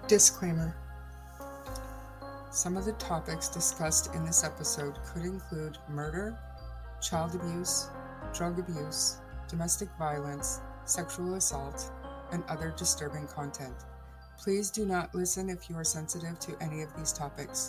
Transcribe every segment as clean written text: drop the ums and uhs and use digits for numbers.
Disclaimer. Some of the topics discussed in this episode could include murder, child abuse, drug abuse, domestic violence, sexual assault, and other disturbing content. Please do not listen if you are sensitive to any of these topics.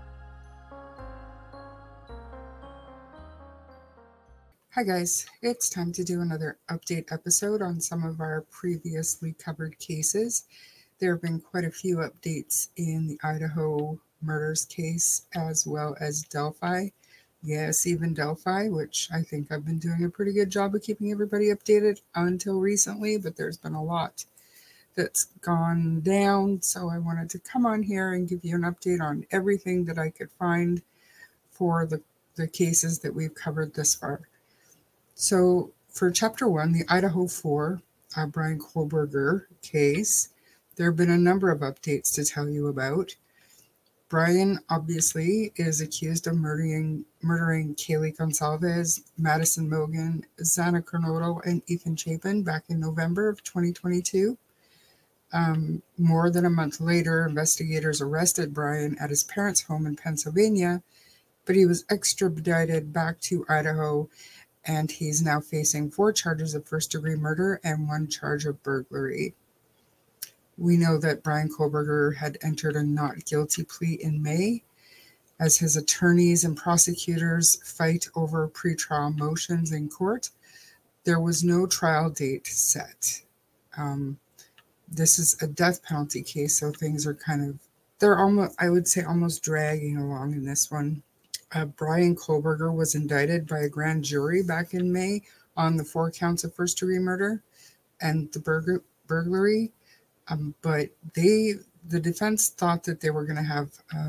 Hi guys, it's time to do another update episode on some of our previously covered cases. There have been quite a few updates in the Idaho murders case as well as Delphi. Yes, even Delphi, which I think I've been doing a pretty good job of keeping everybody updated until recently, but there's been a lot that's gone down. So I wanted to come on here and give you an update on everything that I could find for the cases that we've covered this far. So for Chapter 1, the Idaho 4, Bryan Kohberger case, there have been a number of updates to tell you about. Bryan obviously is accused of murdering Kaylee Goncalves, Madison Mogen, Xana Kernodle, and Ethan Chapin back in November of 2022. More than a month later, investigators arrested Bryan at his parents' home in Pennsylvania, but he was extradited back to Idaho, and he's now facing 4 charges of first-degree murder and 1 charge of burglary. We know that Bryan Kohberger had entered a not guilty plea in May as his attorneys and prosecutors fight over pretrial motions in court. There was no trial date set. This is a death penalty case, so things are they're almost, I would say, almost dragging along in this one. Bryan Kohberger was indicted by a grand jury back in May on the 4 counts of first-degree murder and the burglary. But the defense thought that they were going to have,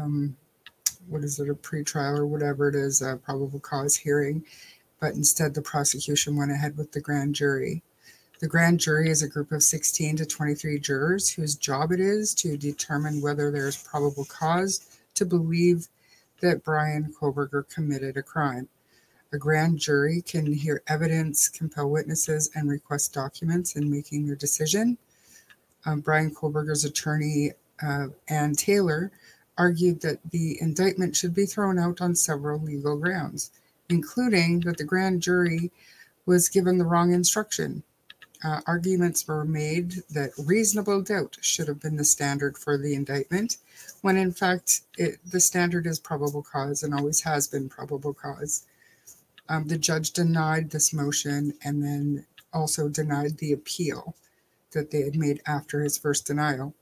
a pretrial or whatever it is, a probable cause hearing, but instead the prosecution went ahead with the grand jury. The grand jury is a group of 16 to 23 jurors whose job it is to determine whether there's probable cause to believe that Bryan Kohberger committed a crime. A grand jury can hear evidence, compel witnesses, and request documents in making their decision. Bryan Kohberger's attorney, Ann Taylor, argued that the indictment should be thrown out on several legal grounds, including that the grand jury was given the wrong instruction. Arguments were made that reasonable doubt should have been the standard for the indictment, when in fact the standard is probable cause and always has been probable cause. The judge denied this motion and then also denied the appeal that they had made after his first denial.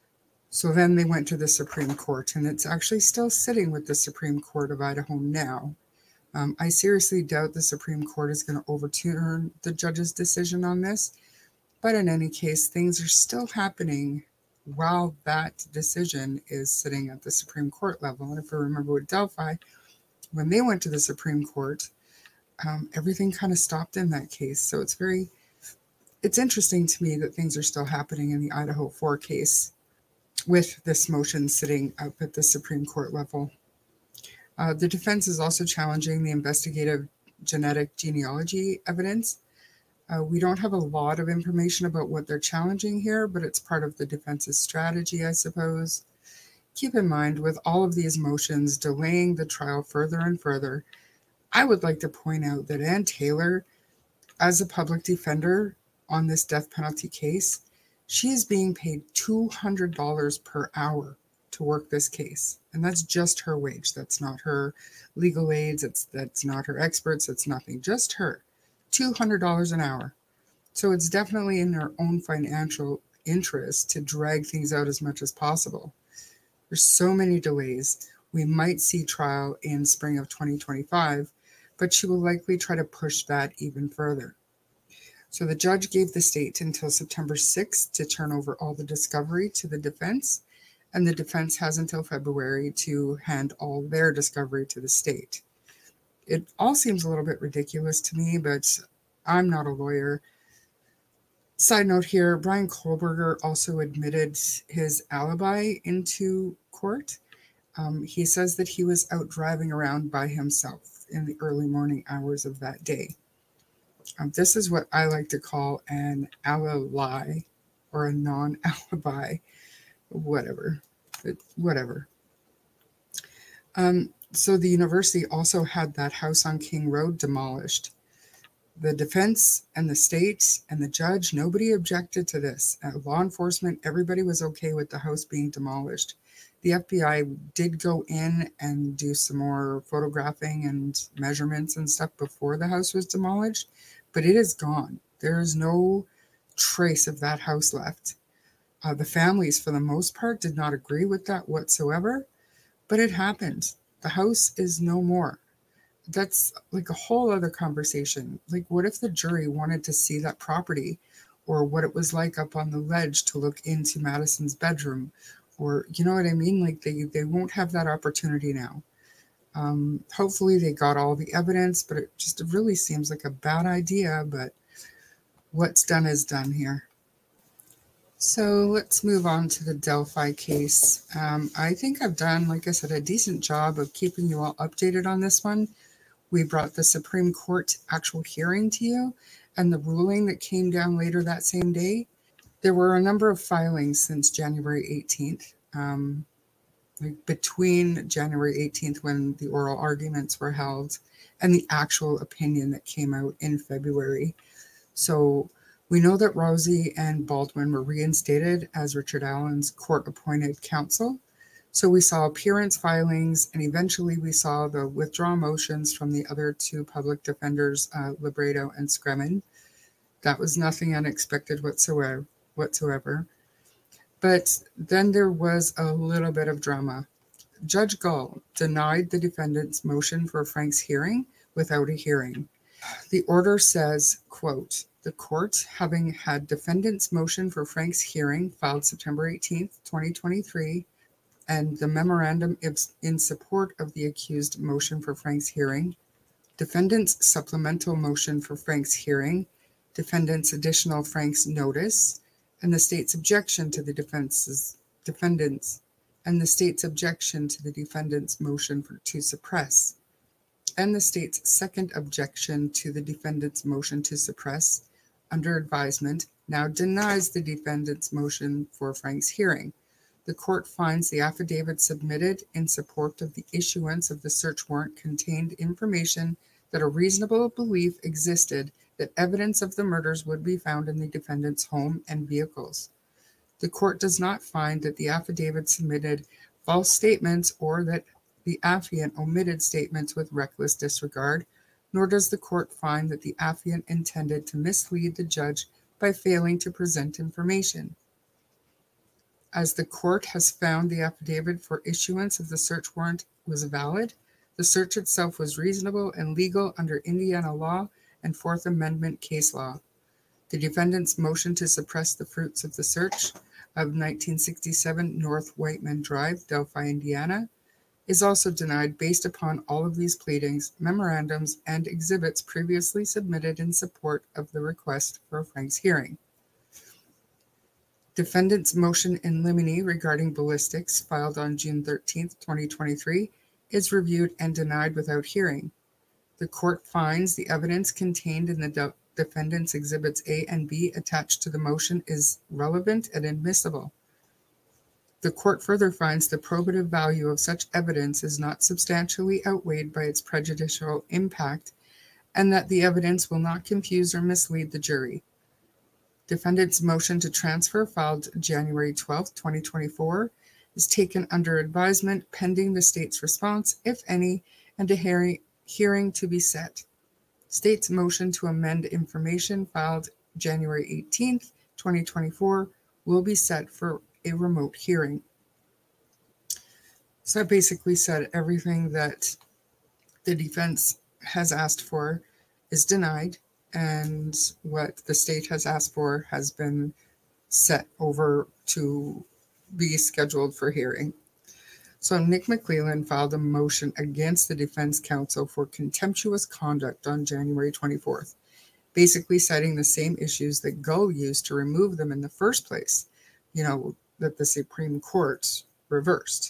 So then they went to the Supreme Court, and it's actually still sitting with the Supreme Court of Idaho now. I seriously doubt the Supreme Court is going to overturn the judge's decision on this, but in any case, things are still happening while that decision is sitting at the Supreme Court level. And if I remember with Delphi, when they went to the Supreme Court, everything kind of stopped in that case. So it's interesting to me that things are still happening in the Idaho 4 case with this motion sitting up at the Supreme Court level. The defense is also challenging the investigative genetic genealogy evidence. We don't have a lot of information about what they're challenging here, but it's part of the defense's strategy, I suppose. Keep in mind, with all of these motions delaying the trial further and further, I would like to point out that Ann Taylor, as a public defender on this death penalty case, she is being paid $200 per hour to work this case. And that's just her wage. That's not her legal aides. That's not her experts. That's nothing. Just her. $200 an hour. So it's definitely in their own financial interest to drag things out as much as possible. There's so many delays. We might see trial in spring of 2025, but she will likely try to push that even further. So the judge gave the state until September 6th to turn over all the discovery to the defense, and the defense has until February to hand all their discovery to the state. It all seems a little bit ridiculous to me, but I'm not a lawyer. Side note here, Bryan Kohberger also admitted his alibi into court. He says that he was out driving around by himself in the early morning hours of that day. This is what I like to call an alibi or a non-alibi. whatever. Whatever. So the university also had that house on King Road demolished. The defense and the state and the judge, nobody objected to this. Law enforcement, everybody was okay with the house being demolished. The FBI did go in and do some more photographing and measurements and stuff before the house was demolished, but it is gone. There is no trace of that house left. The families, for the most part, did not agree with that whatsoever, but it happened. The house is no more. That's like a whole other conversation. Like, what if the jury wanted to see that property, or what it was like up on the ledge to look into Madison's bedroom, or you know what I mean? Like, they won't have that opportunity now. Hopefully they got all the evidence, but it really seems like a bad idea, but what's done is done here. So let's move on to the Delphi case. I think I've done, like I said, a decent job of keeping you all updated on this one. We brought the Supreme Court actual hearing to you and the ruling that came down later that same day. There were a number of filings since January 18th, like between January 18th when the oral arguments were held and the actual opinion that came out in February. So we know that Rousey and Baldwin were reinstated as Richard Allen's court-appointed counsel. So we saw appearance filings, and eventually we saw the withdrawal motions from the other two public defenders, Libredo and Scremin. That was nothing unexpected whatsoever. But then there was a little bit of drama. Judge Gull denied the defendant's motion for Frank's hearing without a hearing. The order says, quote, "The court, having had defendant's motion for Frank's hearing filed September 18th, 2023, and the memorandum in support of the accused motion for Frank's hearing, defendant's supplemental motion for Frank's hearing, defendant's additional Frank's notice, and the state's objection to the defendant's motion to suppress, and the state's second objection to the defendant's motion to suppress under advisement now denies the defendant's motion for Frank's hearing. The court finds the affidavit submitted in support of the issuance of the search warrant contained information that a reasonable belief existed that evidence of the murders would be found in the defendant's home and vehicles. The court does not find that the affidavit submitted false statements or that the affiant omitted statements with reckless disregard, nor does the court find that the affiant intended to mislead the judge by failing to present information. As the court has found the affidavit for issuance of the search warrant was valid, the search itself was reasonable and legal under Indiana law and Fourth Amendment case law. The defendant's motion to suppress the fruits of the search of 1967 North Whiteman Drive, Delphi, Indiana, is also denied based upon all of these pleadings, memorandums, and exhibits previously submitted in support of the request for Frank's hearing. Defendant's motion in limine regarding ballistics, filed on June 13, 2023, is reviewed and denied without hearing. The court finds the evidence contained in the defendant's exhibits A and B attached to the motion is relevant and admissible. The court further finds the probative value of such evidence is not substantially outweighed by its prejudicial impact, and that the evidence will not confuse or mislead the jury. Defendant's motion to transfer, filed January 12, 2024, is taken under advisement pending the state's response, if any, and a hearing to be set. State's motion to amend information, filed January 18, 2024, will be set for a remote hearing. So I basically said everything that the defense has asked for is denied, and what the state has asked for has been set over to be scheduled for hearing. So Nick McClelland filed a motion against the defense counsel for contemptuous conduct on January 24th, basically citing the same issues that Gull used to remove them in the first place, that the Supreme Court reversed.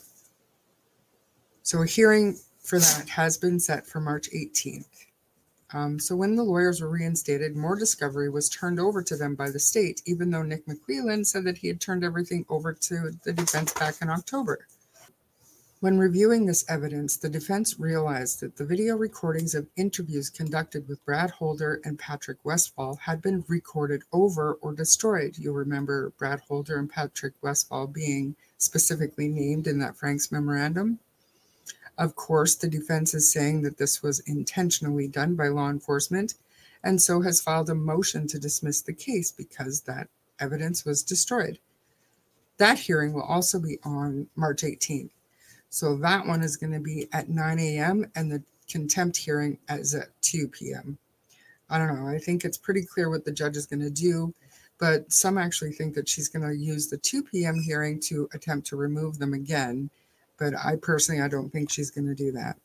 So a hearing for that has been set for March 18th. So when the lawyers were reinstated, more discovery was turned over to them by the state, even though Nick McClelland said that he had turned everything over to the defense back in October. When reviewing this evidence, the defense realized that the video recordings of interviews conducted with Brad Holder and Patrick Westphal had been recorded over or destroyed. You'll remember Brad Holder and Patrick Westphal being specifically named in that Frank's memorandum. Of course, the defense is saying that this was intentionally done by law enforcement, and so has filed a motion to dismiss the case because that evidence was destroyed. That hearing will also be on March 18th. So that one is going to be at 9 a.m. and the contempt hearing is at 2 p.m. I don't know. I think it's pretty clear what the judge is going to do, but some actually think that she's going to use the 2 p.m. hearing to attempt to remove them again. But I don't think she's going to do that.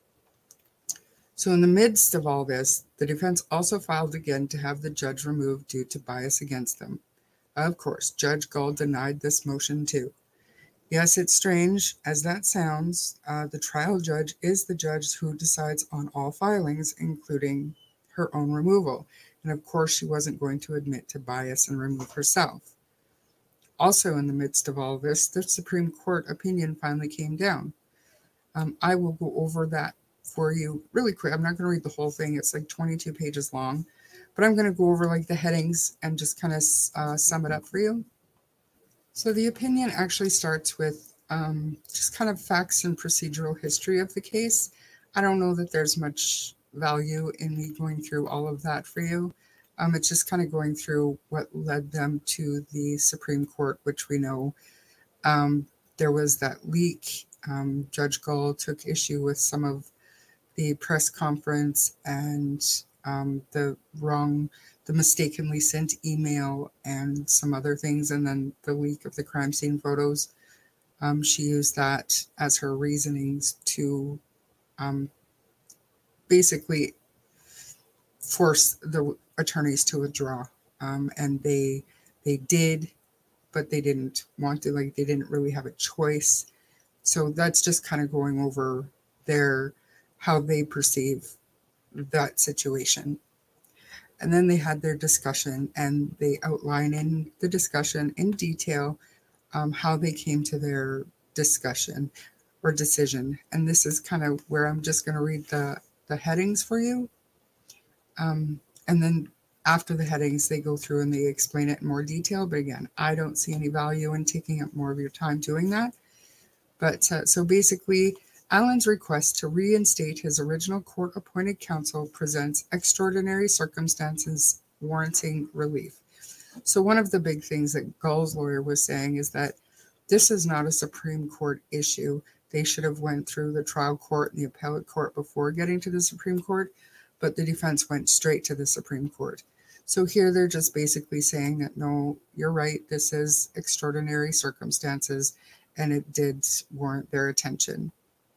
So in the midst of all this, the defense also filed again to have the judge removed due to bias against them. Of course, Judge Gull denied this motion too. Yes, it's strange as that sounds. The trial judge is the judge who decides on all filings, including her own removal. And of course, she wasn't going to admit to bias and remove herself. Also, in the midst of all this, the Supreme Court opinion finally came down. I will go over that for you really quick. I'm not going to read the whole thing. It's like 22 pages long, but I'm going to go over like the headings and just kind of sum it up for you. So the opinion actually starts with just kind of facts and procedural history of the case. I don't know that there's much value in me going through all of that for you. It's just kind of going through what led them to the Supreme Court, which we know there was that leak. Judge Gull took issue with some of the press conference and the mistakenly sent email and some other things, and then the leak of the crime scene photos. She used that as her reasonings to basically force the attorneys to withdraw. And they did, but they didn't want to, like they didn't really have a choice. So that's just kind of going over how they perceive that situation. And then they had their discussion, and they outline in the discussion in detail how they came to their discussion or decision. And this is kind of where I'm just going to read the headings for you. And then after the headings, they go through and they explain it in more detail. But again, I don't see any value in taking up more of your time doing that. But so basically, Allen's request to reinstate his original court-appointed counsel presents extraordinary circumstances warranting relief. So one of the big things that Gull's lawyer was saying is that this is not a Supreme Court issue. They should have went through the trial court and the appellate court before getting to the Supreme Court, but the defense went straight to the Supreme Court. So here they're just basically saying that, no, you're right, this is extraordinary circumstances, and it did warrant their attention.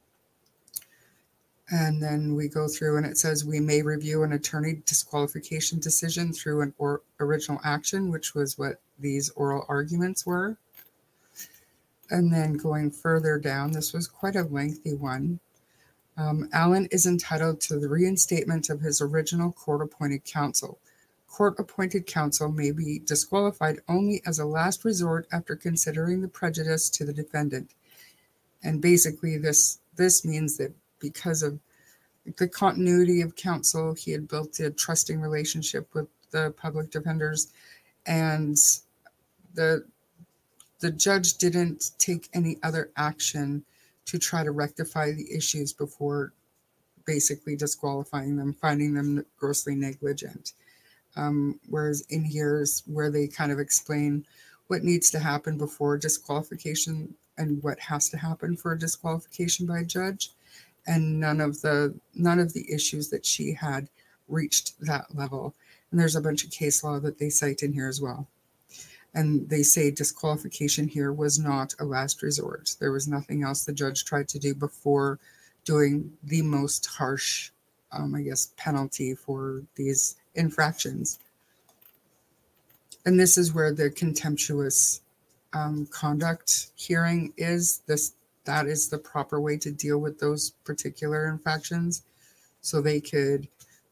And then we go through and it says we may review an attorney disqualification decision through an original action, which was what these oral arguments were. And then going further down, this was quite a lengthy one. Allen is entitled to the reinstatement of his original court-appointed counsel. Court-appointed counsel may be disqualified only as a last resort after considering the prejudice to the defendant. And basically this means that because of the continuity of counsel, he had built a trusting relationship with the public defenders, and the judge didn't take any other action to try to rectify the issues before basically disqualifying them, finding them grossly negligent. Whereas in here is where they kind of explain what needs to happen before disqualification and what has to happen for a disqualification by a judge. And none of the issues that she had reached that level. And there's a bunch of case law that they cite in here as well. And they say disqualification here was not a last resort. There was nothing else the judge tried to do before doing the most harsh, penalty for these infractions. And this is where the contemptuous conduct hearing is. That is the proper way to deal with those particular infractions. So they could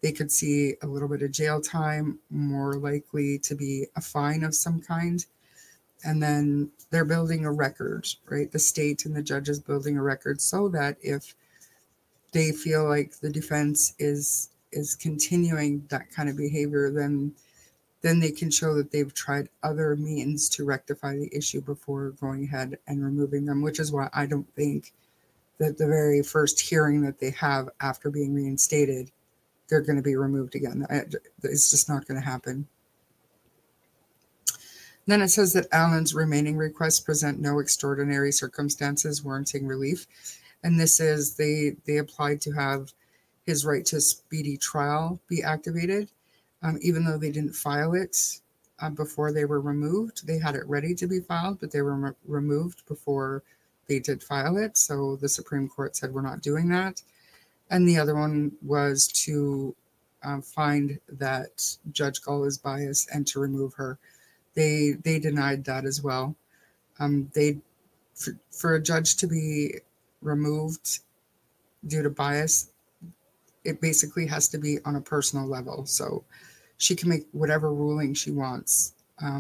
they could see a little bit of jail time, more likely to be a fine of some kind. And then they're building a record, right? The state and the judge is building a record so that if they feel like the defense is continuing that kind of behavior, then they can show that they've tried other means to rectify the issue before going ahead and removing them, which is why I don't think that the very first hearing that they have after being reinstated, they're going to be removed again. It's just not going to happen. Then it says that Allen's remaining requests present no extraordinary circumstances warranting relief. And this is, they applied to have his right to a speedy trial be activated, even though they didn't file it before they were removed. They had it ready to be filed, but they were removed before they did file it. So the Supreme Court said, we're not doing that. And the other one was to find that Judge Gull is biased and to remove her. They denied that as well. For a judge to be removed due to bias, it basically has to be on a personal level. So she can make whatever ruling she wants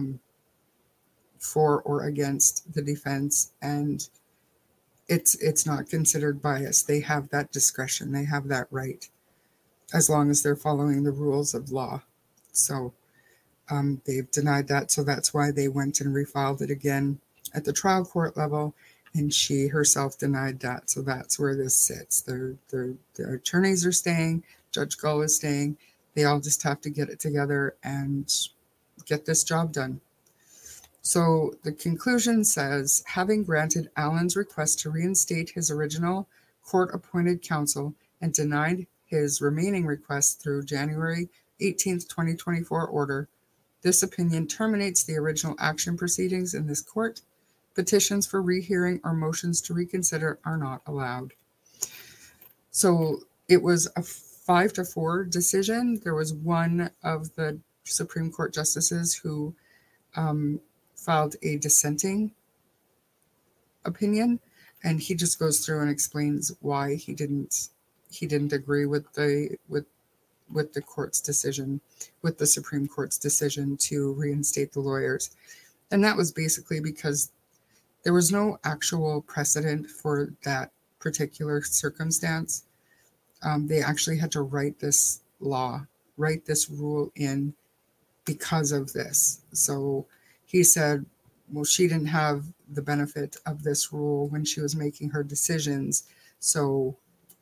for or against the defense, and it's not considered bias. They have that discretion. They have that right, as long as they're following the rules of law. So they've denied that. So that's why they went and refiled it again at the trial court level, and she herself denied that. So that's where this sits. Their attorneys are staying. Judge Gull is staying. They all just have to get it together and get this job done. So the conclusion says, having granted Allen's request to reinstate his original court-appointed counsel and denied his remaining requests through January 18th, 2024 order, this opinion terminates the original action proceedings in this court. Petitions for rehearing or motions to reconsider are not allowed. So it was a 5-4 decision. There was one of the Supreme Court justices who filed a dissenting opinion, and he just goes through and explains why he didn't agree with the court's decision, with the Supreme Court's decision to reinstate the lawyers. And that was basically because there was no actual precedent for that particular circumstance. They actually had to write this rule in because of this. So he said, well, she didn't have the benefit of this rule when she was making her decisions. So,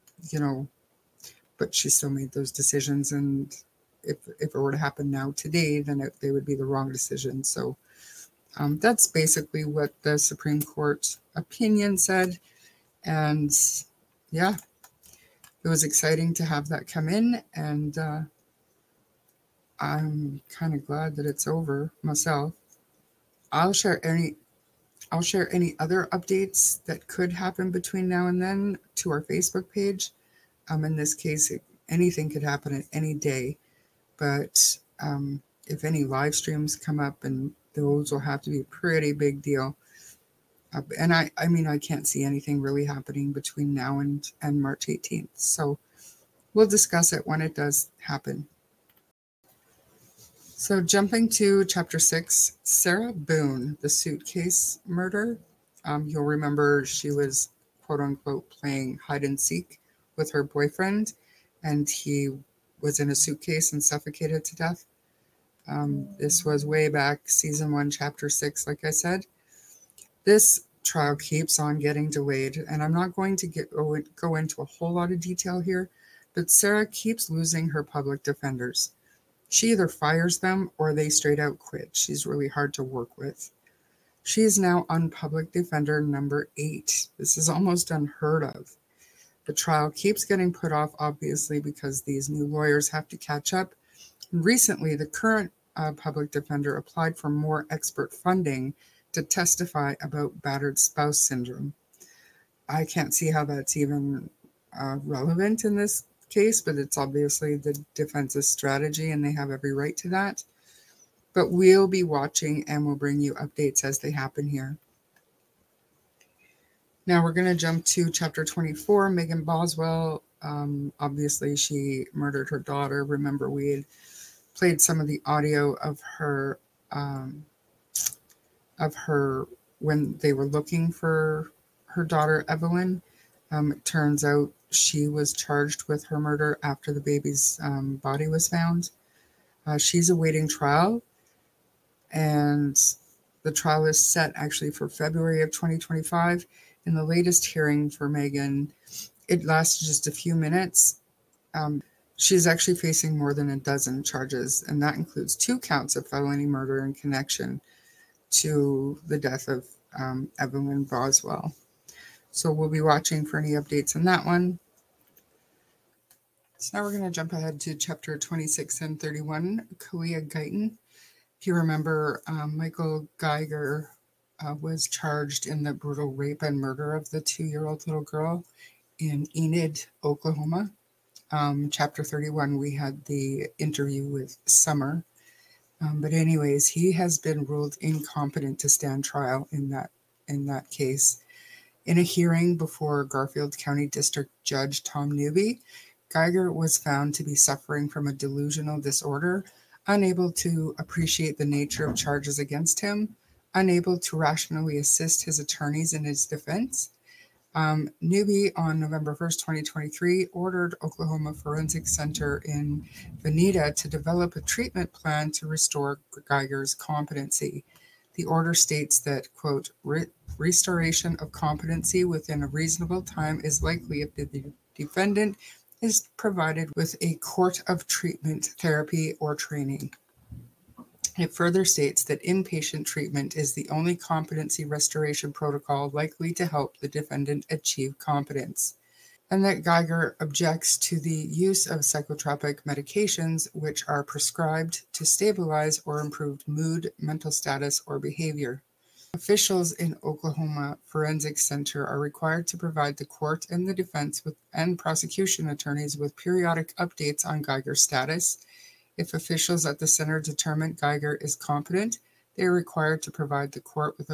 but she still made those decisions. And if it were to happen now today, then they would be the wrong decision. So that's basically what the Supreme Court opinion said. And yeah, it was exciting to have that come in. And I'm kind of glad that it's over myself. I'll share any other updates that could happen between now and then to our Facebook page. In this case, anything could happen at any day. But if any live streams come up, and those will have to be a pretty big deal. And I can't see anything really happening between now and March 18th. So we'll discuss it when it does happen. So jumping to Chapter 6, Sarah Boone, the suitcase murder. You'll remember she was, quote unquote, playing hide and seek with her boyfriend, and he was in a suitcase and suffocated to death. This was way back, Season 1, Chapter 6, like I said. This trial keeps on getting delayed, and I'm not going to go into a whole lot of detail here, but Sarah keeps losing her public defenders. She either fires them or they straight out quit. She's really hard to work with. She is now on public defender number 8. This is almost unheard of. The trial keeps getting put off, obviously, because these new lawyers have to catch up. Recently, the current public defender applied for more expert funding to testify about battered spouse syndrome. I can't see how that's even relevant in this case, but it's obviously the defense's strategy, and they have every right to that. But we'll be watching, and we'll bring you updates as they happen here. Now we're going to jump to Chapter 24, Megan Boswell Obviously, she murdered her daughter. Remember, we had played some of the audio um, of her when they were looking for her daughter Evelyn. It turns out she was charged with her murder after the baby's body was found. She's awaiting trial, and the trial is set actually for February of 2025. In the latest hearing for Megan, it lasted just a few minutes. She's actually facing more than a dozen charges, and that includes 2 counts of felony murder in connection to the death of Evelyn Boswell. So we'll be watching for any updates on that one. So now we're going to jump ahead to chapter 26 and 31, Kalia Guyton. If you remember, Michael Geiger was charged in the brutal rape and murder of the 2-year-old little girl in Enid, Oklahoma. Chapter 31, we had the interview with Summer. But anyways, he has been ruled incompetent to stand trial in that case. In a hearing before Garfield County District Judge Tom Newby, Geiger was found to be suffering from a delusional disorder, unable to appreciate the nature of charges against him, unable to rationally assist his attorneys in his defense. Newby, on November 1st, 2023, ordered Oklahoma Forensic Center in Veneta to develop a treatment plan to restore Geiger's competency. The order states that, quote, restoration of competency within a reasonable time is likely if the defendant is provided with a course of treatment, therapy, or training. It further states that inpatient treatment is the only competency restoration protocol likely to help the defendant achieve competence, and that Geiger objects to the use of psychotropic medications which are prescribed to stabilize or improve mood, mental status, or behavior. Officials in Oklahoma Forensic Center are required to provide the court and the defense and prosecution attorneys with periodic updates on Geiger's status. If officials at the center determine Geiger is competent, they are required to provide the court with a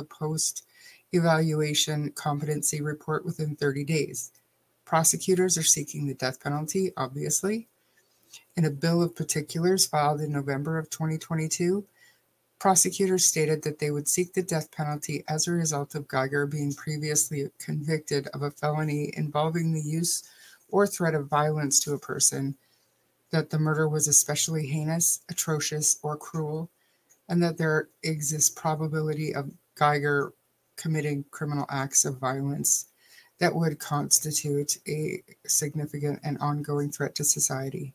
post-evaluation competency report within 30 days. Prosecutors are seeking the death penalty, obviously. In a bill of particulars filed in November of 2022, prosecutors stated that they would seek the death penalty as a result of Geiger being previously convicted of a felony involving the use or threat of violence to a person, that the murder was especially heinous, atrocious, or cruel, and that there exists probability of Geiger committing criminal acts of violence that would constitute a significant and ongoing threat to society.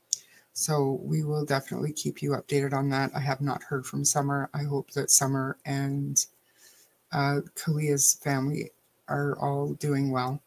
So we will definitely keep you updated on that. I have not heard from Summer. I hope that Summer and Kalia's family are all doing well.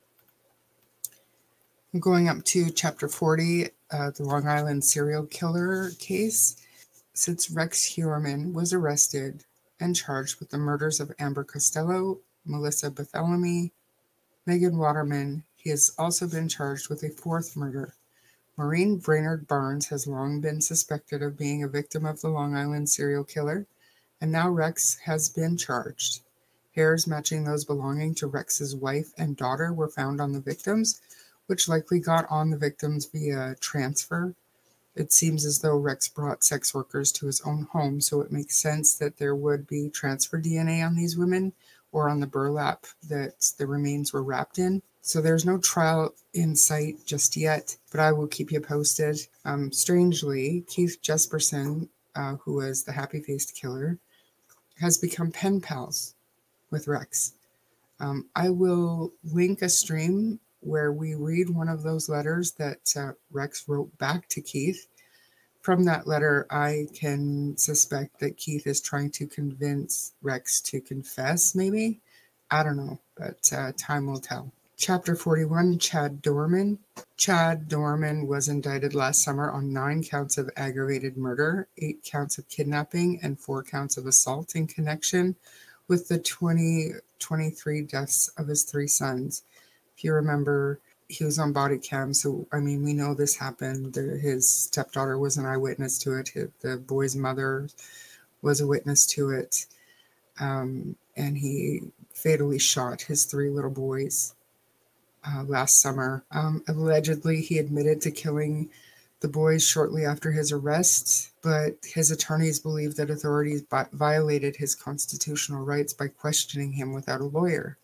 Going up to chapter 40, the Long Island serial killer case. Since Rex Heuermann was arrested and charged with the murders of Amber Costello, Melissa Barthelemy, Megan Waterman, he has also been charged with a 4th murder. Maureen Brainerd Barnes has long been suspected of being a victim of the Long Island serial killer, and now Rex has been charged. Hairs matching those belonging to Rex's wife and daughter were found on the victims, which likely got on the victims via transfer. It seems as though Rex brought sex workers to his own home, so it makes sense that there would be transfer DNA on these women or on the burlap that the remains were wrapped in. So there's no trial in sight just yet, but I will keep you posted. Strangely, Keith Jesperson, who was the happy-faced killer, has become pen pals with Rex. I will link a stream where we read one of those letters that Rex wrote back to Keith. From that letter, I can suspect that Keith is trying to convince Rex to confess, maybe? I don't know, but time will tell. Chapter 41, Chad Dorman. Chad Dorman was indicted last summer on 9 counts of aggravated murder, 8 counts of kidnapping, and 4 counts of assault in connection with the 2023 deaths of his 3 sons. If you remember, he was on body cam, so I mean, we know this happened. His stepdaughter was an eyewitness to it. The boy's mother was a witness to it, and he fatally shot his 3 little boys. last summer. Allegedly, he admitted to killing the boys shortly after his arrest, but his attorneys believe that authorities violated his constitutional rights by questioning him without a lawyer.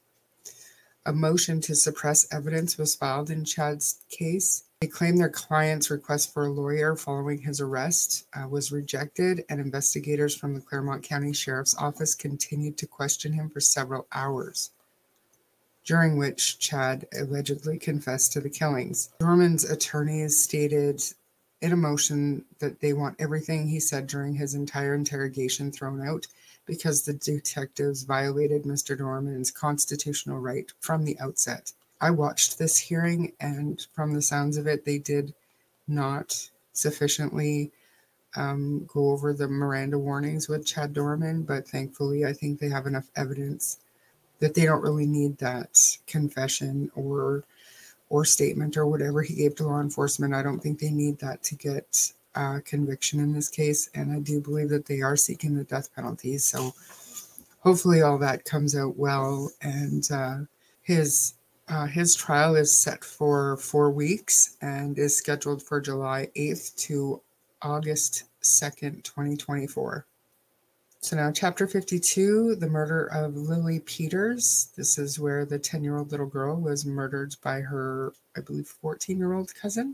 A motion to suppress evidence was filed in Chad's case. They claim their client's request for a lawyer following his arrest was rejected, and investigators from the Claremont County Sheriff's Office continued to question him for several hours, during which Chad allegedly confessed to the killings. Dorman's attorneys stated in a motion that they want everything he said during his entire interrogation thrown out because the detectives violated Mr. Dorman's constitutional right from the outset. I watched this hearing, and from the sounds of it, they did not sufficiently go over the Miranda warnings with Chad Dorman, but thankfully I think they have enough evidence that they don't really need that confession or statement or whatever he gave to law enforcement. I don't think they need that to get conviction in this case, and I do believe that they are seeking the death penalty. So hopefully all that comes out well, and his trial is set for 4 weeks and is scheduled for July 8th to August 2nd, 2024. So now Chapter 52, the murder of Lily Peters. This is where the 10-year-old little girl was murdered by her, I believe, 14-year-old cousin.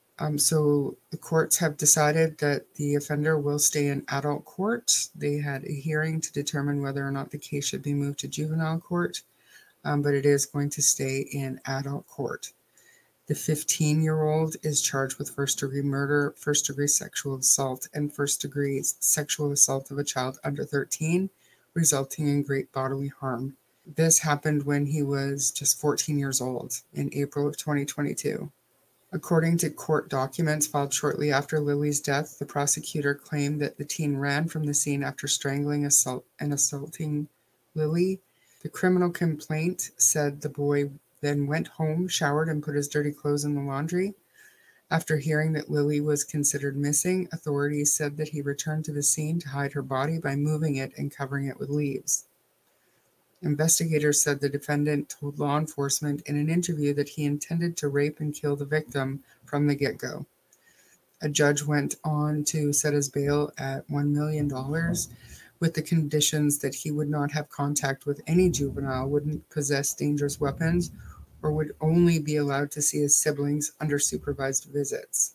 So the courts have decided that the offender will stay in adult court. They had a hearing to determine whether or not the case should be moved to juvenile court, but it is going to stay in adult court. The 15-year-old is charged with first-degree murder, first-degree sexual assault, and first-degree sexual assault of a child under 13, resulting in great bodily harm. This happened when he was just 14 years old in April of 2022. According to court documents filed shortly after Lily's death, the prosecutor claimed that the teen ran from the scene after strangling and assaulting Lily. The criminal complaint said the boy then went home, showered, and put his dirty clothes in the laundry. After hearing that Lily was considered missing, authorities said that he returned to the scene to hide her body by moving it and covering it with leaves. Investigators said the defendant told law enforcement in an interview that he intended to rape and kill the victim from the get-go. A judge went on to set his bail at $1 million with the conditions that he would not have contact with any juvenile, wouldn't possess dangerous weapons, or would only be allowed to see his siblings under supervised visits.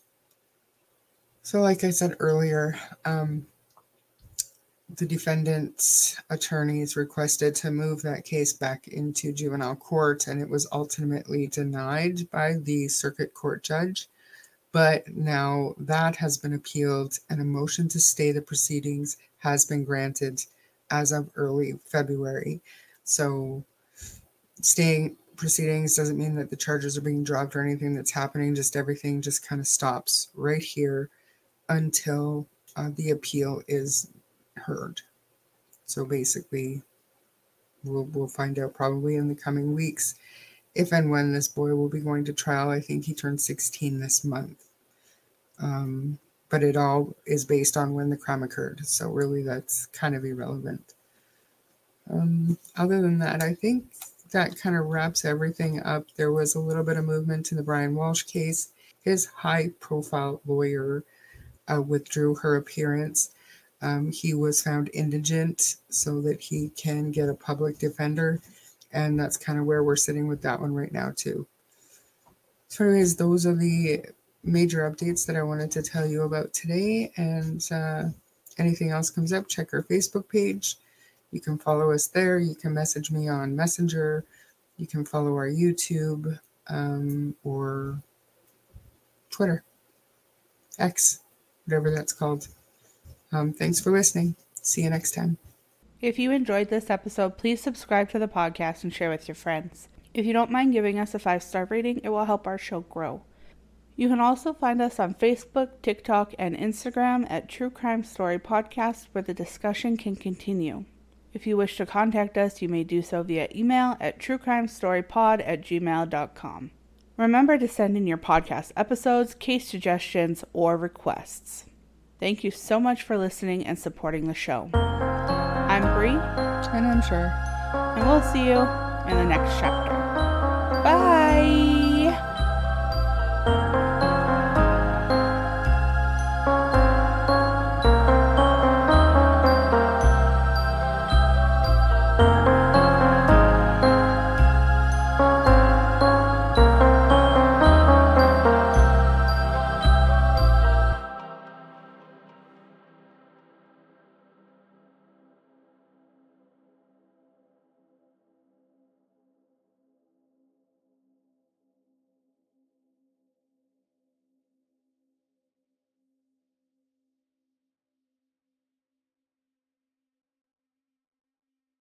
So like I said earlier, the defendant's attorneys requested to move that case back into juvenile court, and it was ultimately denied by the circuit court judge. But now that has been appealed, and a motion to stay the proceedings has been granted as of early February. So staying proceedings doesn't mean that the charges are being dropped or anything that's happening, just everything just kind of stops right here until the appeal is heard. So basically, we'll find out probably in the coming weeks if and when this boy will be going to trial. I think he turned 16 this month. But it all is based on when the crime occurred. So really that's kind of irrelevant. Other than that, I think that kind of wraps everything up. There was a little bit of movement in the Brian Walsh case. His high-profile lawyer withdrew her appearance. He was found indigent so that he can get a public defender. And that's kind of where we're sitting with that one right now, too. So anyways, those are the major updates that I wanted to tell you about today. And anything else comes up, check our Facebook page. You can follow us there. You can message me on Messenger. You can follow our YouTube or Twitter, X, whatever that's called. Thanks for listening. See you next time. If you enjoyed this episode, please subscribe to the podcast and share with your friends. If you don't mind giving us a 5-star rating, it will help our show grow. You can also find us on Facebook, TikTok, and Instagram at True Crime Story Podcast, where the discussion can continue. If you wish to contact us, you may do so via email at truecrimestorypod@gmail.com. Remember to send in your podcast episodes, case suggestions, or requests. Thank you so much for listening and supporting the show. I'm Bree. And I'm Cher. And we'll see you in the next chapter. Bye! Bye.